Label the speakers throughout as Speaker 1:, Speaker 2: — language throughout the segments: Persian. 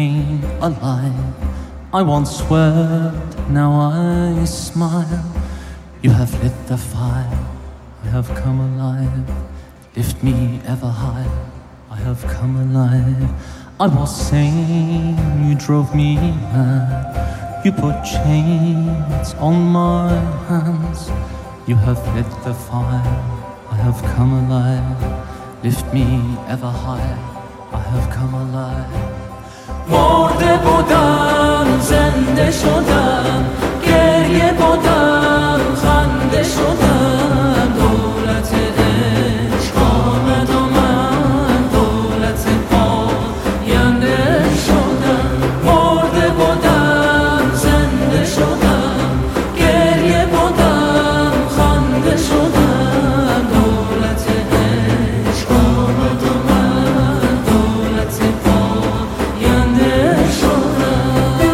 Speaker 1: came alive. I once wept, now I smile. You have lit the fire, I have come alive. Lift me ever higher, I have come alive. I was sane, you drove me mad. You put chains on my hands. You have lit the fire, I have come alive. Lift me ever higher, I have come alive. مرده بودم زنده شدم، گریه بودم خنده شدم. دولت عشق آمد و من دولت پاینده شدم. مرده بودم زنده شدم، گریه بودم خنده شدم. دولت عشق آمد و من دولت پاینده شدم.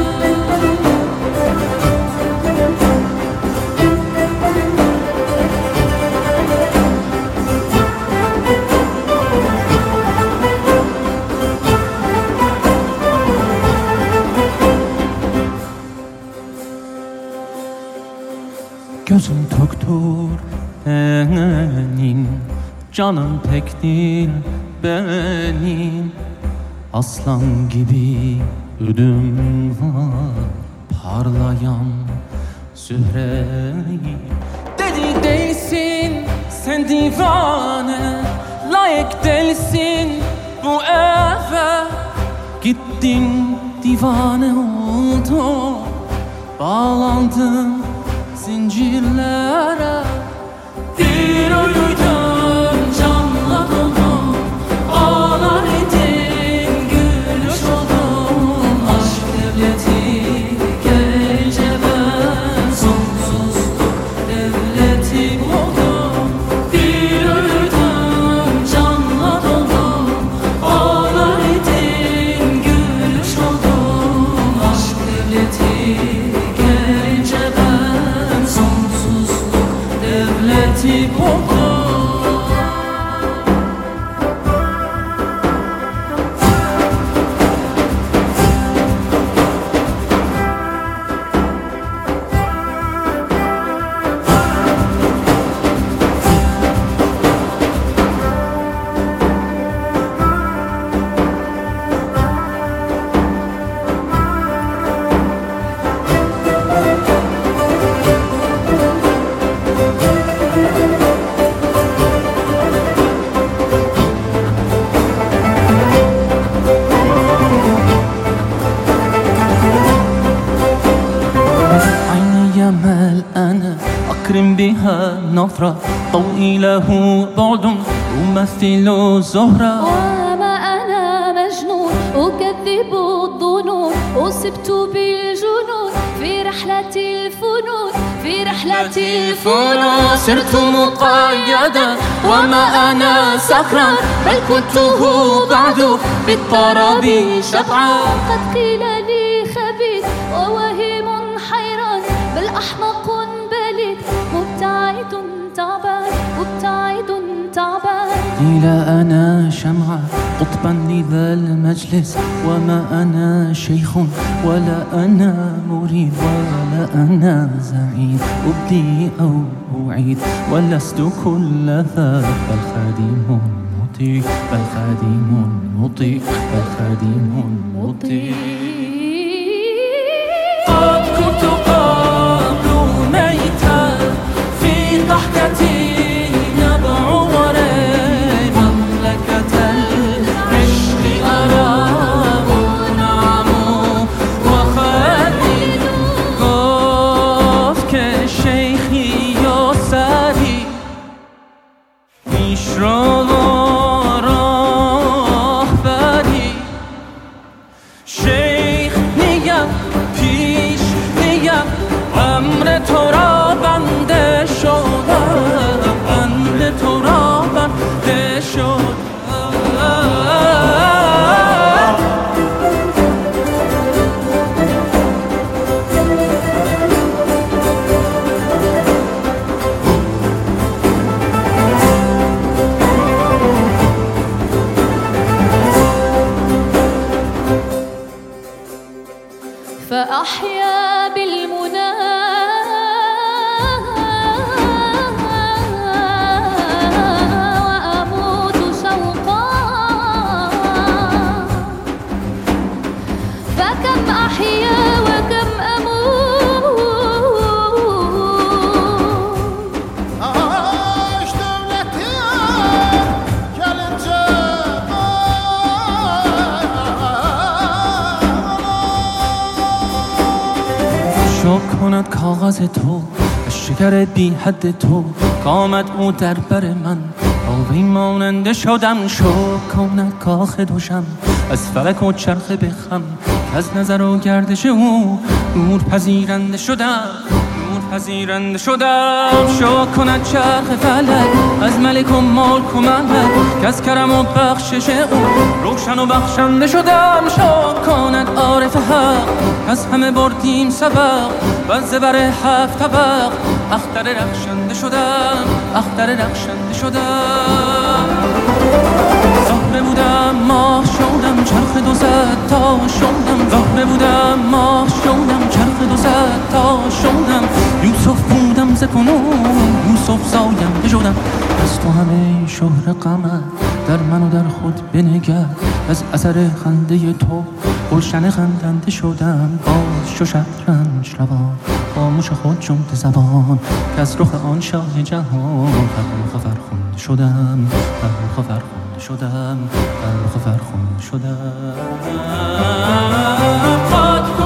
Speaker 1: Gözüm töktür benim, canım pek değil benim. Aslan gibi ödüm var, parlayan zühreyi. Deli değilsin sen divane, layık değilsin bu eve. Gittin divane oldum, bağlandım zincirlere. Bir ölüydüm canladım, ağlar idim gülüş oldum. Aşk devleti gelince ben sonsuzluk devleti oldum. Bir ölüydüm canladım, ağlar idim gülüş oldum. Aşk devleti gelince ben sonsuzluk devleti oldum. أكرم بها نفرة ضوئي له بعد أمثل زهرة.
Speaker 2: وما أنا مجنون أكذب الظنون، أصبت بالجنون في رحلة الفنون. في رحلة الفنون
Speaker 1: صرت مقيدا وما أنا سكران، بل كنته بعد بالطرب شبعان.
Speaker 2: قد قيل لي خبيث ووهم حيران، بل أحمق بليد مبتعد تعبان مبتعد تعبان.
Speaker 1: قيل أنا شمعة قطبا لذا المجلس، وما أنا شيخ ولا أنا مريد ولا أنا زعيم. أبدي أو أعيد ولست كل ذا، بل خادم مطيع بل خادم مطيع بل خادم مطيع. قد كنت قبل ميتا في ضحكتي نبع وري، مملكة العشق أرام نعم وخالد. گفت که شیخی یا سری پیش رو راه بری.
Speaker 2: فأحيا بالمنى وأموت شوقا فكم أحيا وكم أموت
Speaker 1: شک کند کاغذ تو شکر بی حد تو کامد او در بر من آبی ماننده شدم شک کند کاخ دوشم از فلک و چرخ بخم که از نظر و گردش او نور پذیرنده شدم پذیرنده شدم شک کند چرخ فلک از ملک و ملک و مملک که از کرم و بخشش او روشن و بخشنده شدم شک کند عارف حق از همه بردیم سبق و از زبر 7 طبق اختر رخشنده شدم اختر رخشنده شدم زهره بودم ماه شدم چرخ 200 تا شدم زهره بودم ماه شدم چرخ 200 تا شدم یوسف بودم ز کنون یوسف زاینده شدم از تو همه شهر غمت در من و در خود بنگر از اثر خنده تو گلشن خندنده شدم باز شو شطرنج روان خاموش خود جمله زبان که از رخ آن شاه جهان فرخ فرخنده شدم فرخ فرخنده شدم فرخ فرخنده شدم